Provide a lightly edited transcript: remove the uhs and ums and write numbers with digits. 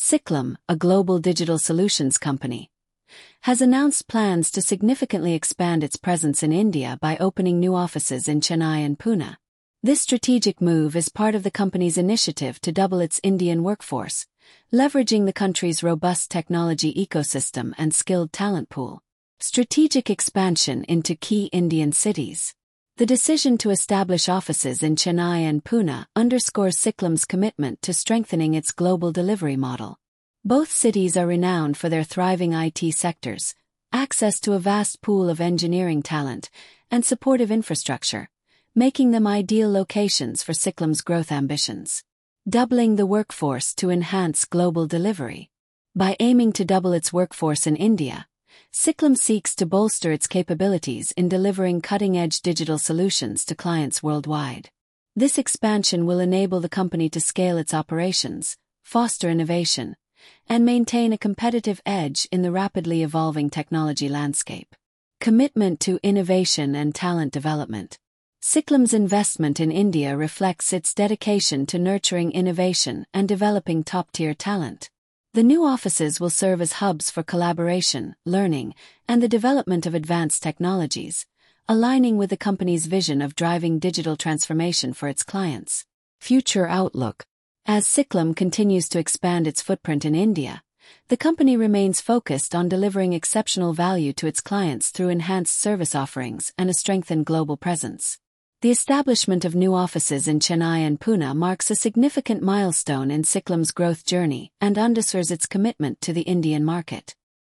Ciclum, a global digital solutions company, has announced plans to significantly expand its presence in India by opening new offices in Chennai and Pune. This strategic move is part of the company's initiative to double its Indian workforce, leveraging the country's robust technology ecosystem and skilled talent pool. Strategic expansion into key Indian cities. The decision to establish offices in Chennai and Pune underscores Ciclum's commitment to strengthening its global delivery model. Both cities are renowned for their thriving IT sectors, access to a vast pool of engineering talent, and supportive infrastructure, making them ideal locations for Ciclum's growth ambitions. Doubling the workforce to enhance global delivery. By aiming to double its workforce in India, Ciclum seeks to bolster its capabilities in delivering cutting-edge digital solutions to clients worldwide. This expansion will enable the company to scale its operations, foster innovation, and maintain a competitive edge in the rapidly evolving technology landscape. Commitment to innovation and talent development. Ciclum's investment in India reflects its dedication to nurturing innovation and developing top-tier talent. The new offices will serve as hubs for collaboration, learning, and the development of advanced technologies, aligning with the company's vision of driving digital transformation for its clients. Future outlook. As Ciclum continues to expand its footprint in India, the company remains focused on delivering exceptional value to its clients through enhanced service offerings and a strengthened global presence. The establishment of new offices in Chennai and Pune marks a significant milestone in Ciclum's growth journey and underscores its commitment to the Indian market.